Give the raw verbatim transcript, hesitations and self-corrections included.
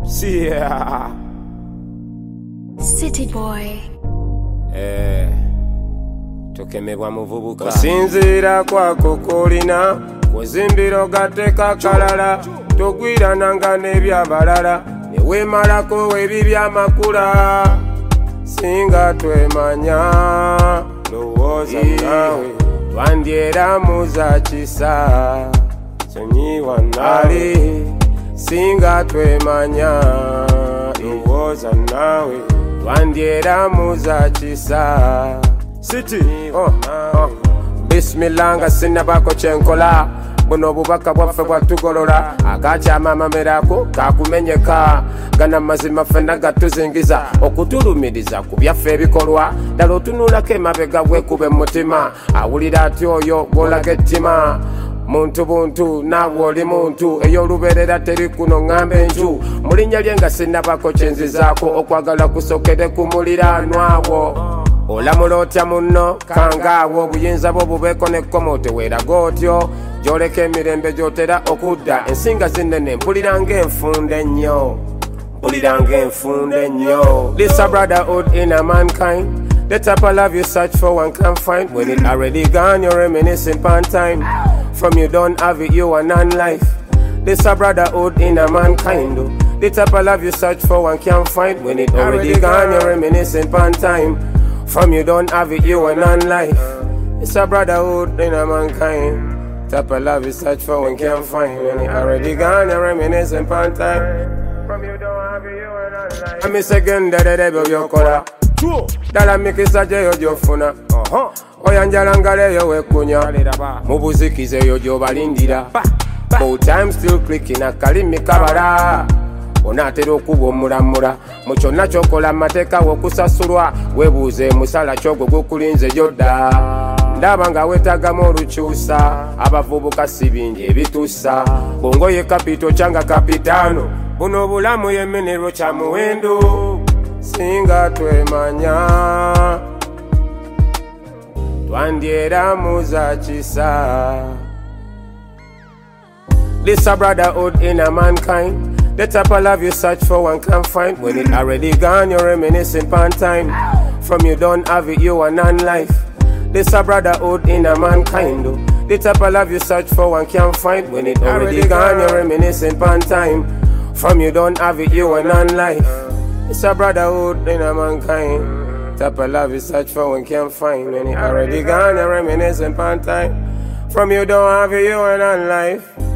See ya. City boy. Eh. Tokemebwa muvubuka. Kusinziira kwako kolina kuzimbira ogateeka kalala togwirananga n'ebyabalala ne weemalako ebibyamakula singa twemanya lowooza naawe twandyeramuza kisa sonyiwa nali singa twemanya lowooza naawe twandyeramuza kisa City oh, oh. Bismillah nga sinnabako kyenkola buno obubaka bwaffe bwatugolola akakyamamamerako kakumenyeka gana mazima ffenna gatuzingiza okutulumiriza ku byaffe ebikolwa ddala otunulako emabega bwekube mutima awulira ati oyo gwolaga ettima muntu buntu naawe oli muntu ey'olubeerera teri kuno ŋŋamba enju mu linnya lye nga sinnabako kyenzizaako okwagala kusokere ku muliraanwawo olamula otya munno kangaawo obuyinza bwo bubeeko nekkomo teweeraga otyo gyoleka emirembe gyotera okudda ensinga zinnene mpulira ng'enfunda ennyo mpulira ng'enfunda ennyo This a brotherhood in a mankind The type of love you search for one can't find When it already gone you're reminiscing upon time From you don't have it you are non-life This a brotherhood in a mankind The type of love you search for one can't find When it already gone you're reminiscing upon time From you don't have it, you are non-life. It's a brotherhood in a mankind. Type of love you search for when can't find. When it already gone, you're reminiscing upon time. From you don't have it, you are non-life. I miss again that the devil your color. Dala mikisaje yo jofuna. Oyanjalangale yo wekunya. Mubuzikize yo jobalindira. Full time still clicking a kalimi kabara. Onatera okuba omulamula mu kyonna kyokola amateeka w'okusasulwa weebuuze musala kyogwo gukulinze yodda ndaba nga weetagamu olukyusa abavubuka si bingi ebituusa bongo ye kapito kyanga kapitaano buno obulamu yemenero kya muwendo singa twemanya twandyeramuza kisa This a brotherhood in a mankind The type of love you search for one can't find When it already gone you're reminiscing upon time From you don't have it you are non-life This a brotherhood in a mankind The type of love you search for one can't find When it already gone you're reminiscing upon time From you don't have it you are non-life It's a brotherhood in a mankind Type of love you search for one can't find When it already gone you're reminiscing upon time From you don't have it you are non-life